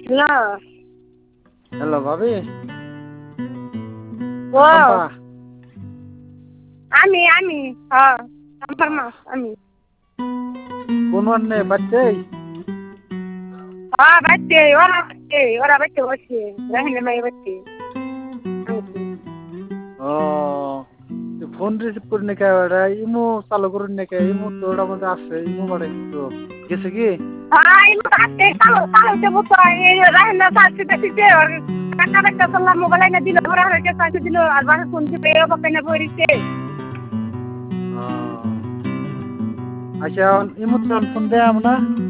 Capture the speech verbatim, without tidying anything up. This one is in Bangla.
হ্যালো হ্যালো ভাবি ও শম্পা আমি আমি হ্যাঁ আমার মা আমি কোন আন্নে বাচ্চাই হ্যাঁ বাচ্চে ওরা বাচ্চে ওরা বাচ্চে বসছে রাহিলে মাই বাচ্চে ও ফোন রিসিভ করি নাকি ওরা ইমো চালু করুন নাকি ইমো তো ওটার মধ্যে আছে ইমো বাড়াই তো গেছে কি হ্যাঁ ইমো আসতে কালো কালো তে বুতো এই রাহিলে সাথে দিতে আর কাকা কাকা সাল্লাম মোবাইল না দিল ওরা হইছে সাথে দিল আর বাসা ফোন দিতে এ বাপে না পড়িছে আচ্ছা ইমো ফোন দেয় আমরা